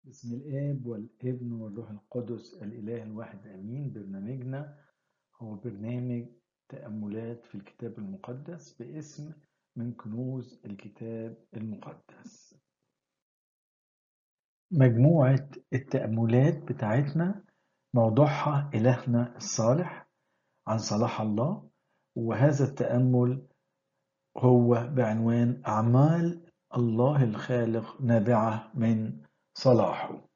بسم الآب والابن والروح القدس الإله الواحد آمين. برنامجنا هو برنامج تأملات في الكتاب المقدس باسم من كنوز الكتاب المقدس. مجموعة التأملات بتاعتنا موضوعها إلهنا الصالح عن صلاح الله، وهذا التأمل هو بعنوان أعمال الله الخالق نابعة من صلاحه.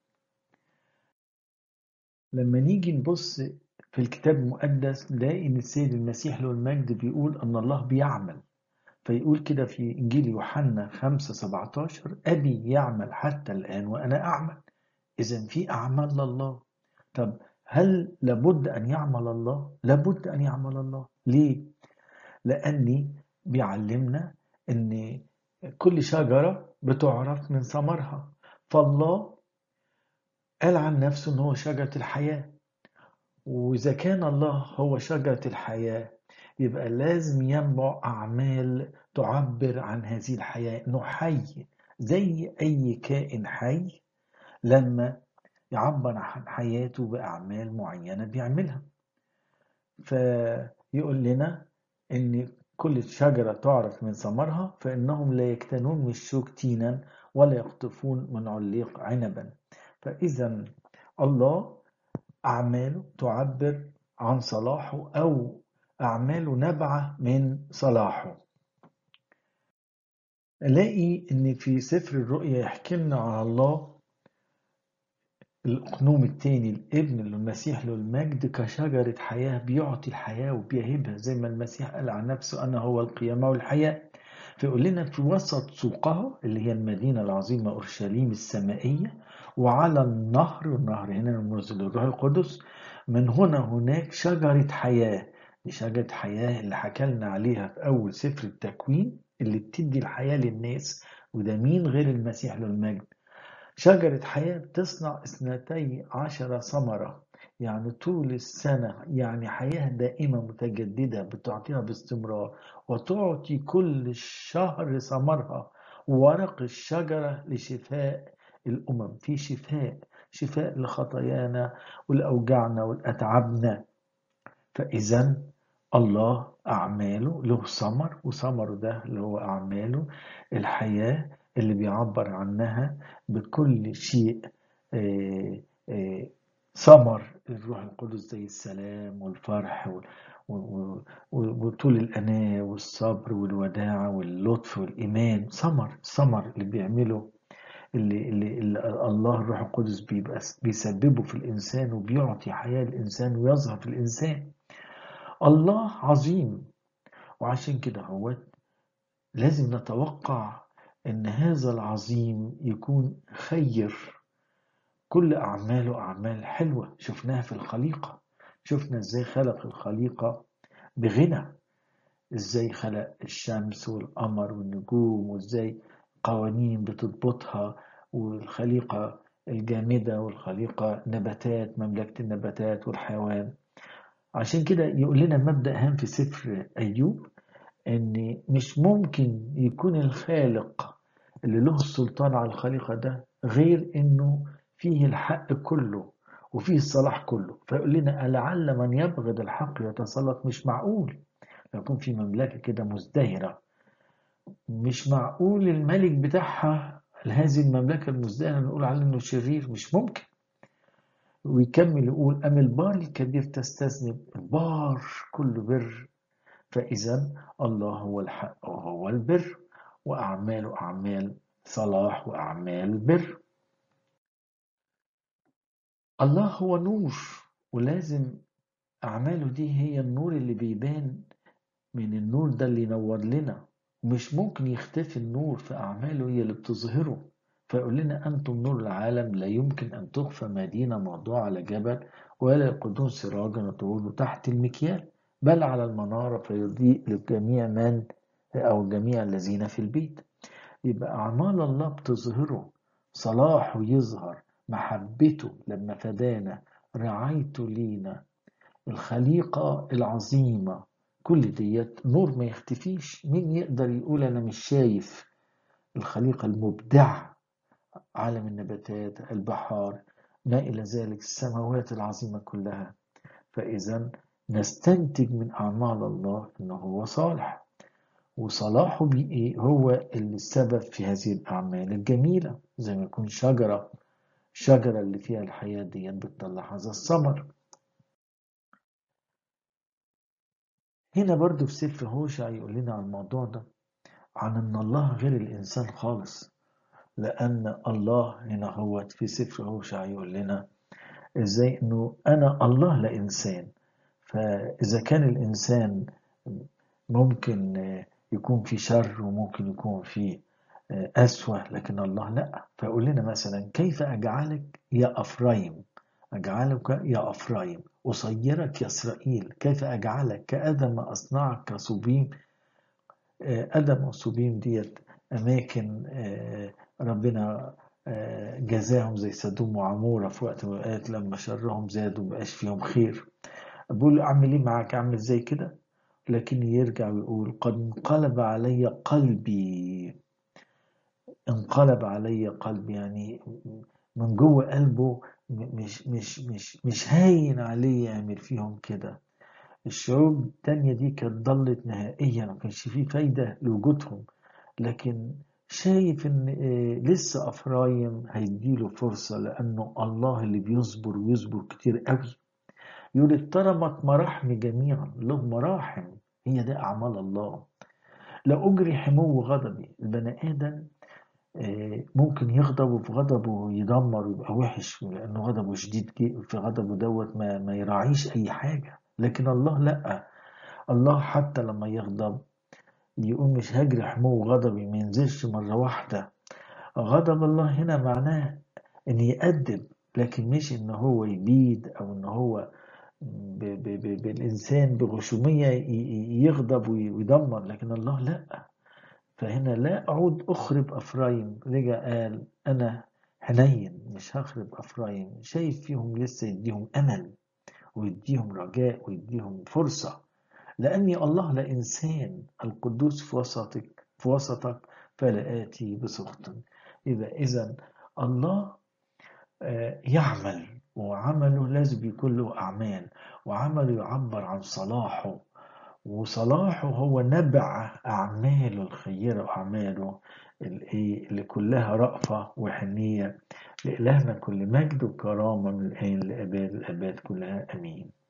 لما نيجي نبص في الكتاب المقدس نلاقي ان السيد المسيح له المجد بيقول ان الله بيعمل، فيقول كده في انجيل يوحنا 5:17 ابي يعمل حتى الان وانا اعمل. اذا في اعمال لله. طب هل لابد ان يعمل الله؟ لابد ان يعمل الله. ليه؟ لاني بيعلمنا ان كل شجرة بتعرف من ثمرها، فالله قال عن نفسه ان هو شجرة الحياة، وإذا كان الله هو شجرة الحياة يبقى لازم ينبع أعمال تعبر عن هذه الحياة، إنه حي زي أي كائن حي. لما يعبر عن حياته بأعمال معينة بيعملها، فيقول لنا إن كل شجرة تعرف من ثمرها، فإنهم لا يكتنون من الشوك تينا ولا يقطفون من عليق عنبا. فإذا الله أعماله تعبر عن صلاحه أو أعماله نابعة من صلاحه. ألاقي إن في سفر الرؤيا يحكي لنا عن الله الأقنوم التاني، الابن المسيح له المجد كشجرة حياة بيعطي الحياة وبيهبها، زي ما المسيح قال عن نفسه أنا هو القيامة والحياة. فيقول لنا في وسط سوقها اللي هي المدينة العظيمة أورشليم السمائية، وعلى النهر، والنهر هنا رمز للروح القدس، من هنا هناك شجرة حياة. دي شجرة حياة اللي حكى لنا عليها في أول سفر التكوين، اللي بتدي الحياة للناس. وده مين غير المسيح له المجد؟ شجرة حياة بتصنع 12 ثمرة، يعني طول السنة، يعني حياة دائمة متجددة بتعطيها باستمرار، وتعطي كل شهر ثمرها. ورق الشجرة لشفاء الأمم، في شفاء لخطايانا ولأوجاعنا ولأتعابنا. فإذا الله أعماله له ثمر، وثمره ده اللي هو أعماله الحياة اللي بيعبر عنها بكل شيء. آه، آه، ثمر الروح القدس زي السلام والفرح وطول الأناة والصبر والوداعة واللطف والإيمان. ثمر اللي بيعمله، اللي الله الروح القدس بيبقى بيسببه في الإنسان وبيعطي حياة الإنسان ويظهر في الإنسان. الله عظيم، وعشان كده هو لازم نتوقع ان هذا العظيم يكون خير. كل اعماله اعمال حلوة، شفناها في الخليقة. شفنا ازاي خلق الخليقة بغنى، ازاي خلق الشمس والقمر والنجوم، وازاي قوانين بتضبطها، والخليقة الجامدة والخليقة نباتات، مملكة النباتات والحيوان. عشان كده يقول لنا مبدأ هام في سفر أيوب، ان مش ممكن يكون الخالق اللي له السلطان على الخليقة ده غير انه فيه الحق كله وفيه الصلاح كله. فيقول لنا ألعل من يبغض الحق يتسلط. مش معقول يكون في مملكة كده مزدهرة، مش معقول الملك بتاعها هذه المملكة المزدهرة نقول عليه انه شرير، مش ممكن. ويكمل يقول أم البار الكبير تستذنب؟ البار كله بر. فإذا الله هو الحق وهو البر، وأعماله أعمال صلاح وأعمال بر. الله هو نور، ولازم أعماله دي هي النور اللي بيبان من النور ده اللي ينور لنا. مش ممكن يختفي النور، في أعماله هي اللي بتظهره. فيقول لنا أنتم نور العالم، لا يمكن أن تخفى مدينة موضوعة على جبل ولا يقودون سراجا وتقول تحت المكيال، بل على المنارة فيضيء لجميع من أو جميع الذين في البيت. يبقى أعمال الله بتظهره، صلاحه يظهر، محبته لما فدانا، رعايته لينا، الخليقة العظيمة، كل ديت نور ما يختفيش. مين يقدر يقول أنا مش شايف الخليقة المبدعة عالم النباتات، البحار، ما إلى ذلك، السماوات العظيمة كلها. فإذا نستنتج من أعمال الله أنه هو صالح، وصلاحه بإيه هو اللي السبب في هذه الأعمال الجميلة، زي ما يكون شجرة اللي فيها الحياة دي بتطلع هذا الثمر. هنا برضو في سفر هوشع يقول لنا عن الموضوع ده، عن أن الله غير الإنسان خالص. لأن الله هنا هو في سفر هوشع يقول لنا إزاي أنه أنا الله لا إنسان. فإذا كان الإنسان ممكن يكون في شر وممكن يكون في أسوأ، لكن الله لا. فيقول لنا مثلا كيف أجعلك يا أفرايم، أجعلك يا أفرايم أصيرك يا إسرائيل، كيف أجعلك كأدم أصنعك كصبيم. أدم وصبيم ديت أماكن ربنا جزاهم زي سدوم وعمورة في وقت من الأوقات لما شرهم زاد ومبقاش فيهم خير. بقول له أعمل إيه معاك، أعمل زي كده؟ لكن يرجع ويقول قد انقلب علي قلبي. انقلب علي قلبي يعني من جوه قلبه مش هاين عليه يعمل فيهم كده. الشعوب التانية دي كانت ضلت نهائيا، ما كانش فيه فايدة لوجودهم. لكن شايف ان لسه افرايم هيديله فرصة، لانه الله اللي بيصبر ويصبر كتير قوي. يقول اترمت مراحمي جميعا، له مراحم. هي ده اعمال الله. لا اجري حمو غضبي. البني ادم ممكن يغضب، وفي غضبه يدمر ويبقى وحش، لانه غضبه شديد في غضبه دوت ما يراعيش اي حاجة. لكن الله لا. الله حتى لما يغضب يقول مش هجري حمو غضبي، ما ينزلش مرة واحدة. غضب الله هنا معناه ان يأدب، لكن مش ان هو يبيد، او ان هو بالإنسان بغشومية يغضب ويدمر. لكن الله لا. فهنا لا أعود أخرب أفرايم. رجع قال أنا حنين، مش هخرب أفرايم. شايف فيهم لسه يديهم أمل ويديهم رجاء ويديهم فرصة، لأني الله لا إنسان القدوس في وسطك فلا آتي بسخط. يبقى إذا الله يعمل، وعمله لازم يكون له أعمال، وعمله يعبر عن صلاحه، وصلاحه هو نبع أعماله الخيرة وأعماله اللي كلها رأفة وحنية. لإلهنا كل مجد وكرامة من الآن لأباد الآباد كلها، أمين.